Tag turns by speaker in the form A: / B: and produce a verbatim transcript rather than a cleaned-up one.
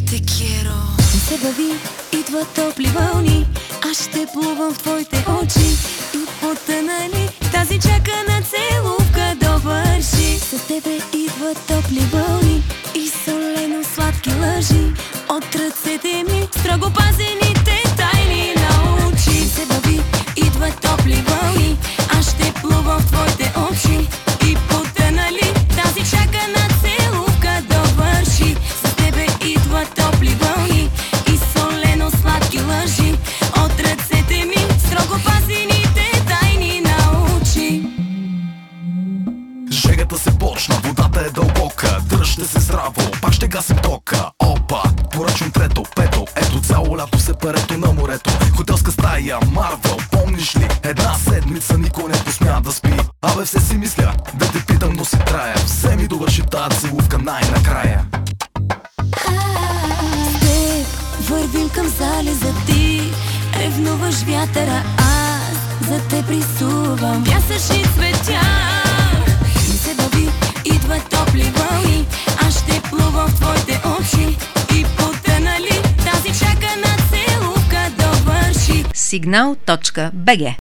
A: Те quiero.
B: се бави, идват топли вълни, аз ще плувам в твоите очи и потънали тази чака на целувка довърши. С тебе идват топли вълни и солено сладки лъжи от ръцете ми, строго пазените тайни научи. Се бави, идват топли вълни, аз ще плувам в твоите очи и потънали тази чака на целувка довърши. С тебе идват топли вълни и солено сладки лъжи от ръцете ми, строго пазените тайни научи.
C: Жегата се почна, водата е дълбока, дръжте се здраво, пак ще гасим тока. Опа, поръчвам трето, пето, ето цяло лято се парето на морето. Хотелска стая, Марвел, помниш ли? Една седмица никой не посмя да спи. Абе все си мисля, да те питам, но си трая. Все ми довърши тази целувка най-накрая.
B: С теб вървим към залеза, ти ревнуваш вятъра, аз за теб рисувам пясъчни цветя. И се бави, идват топли вълни, аз ще плувам в твоите очи и потънали тази чака на целувка довърши.
D: Сигнал точка бг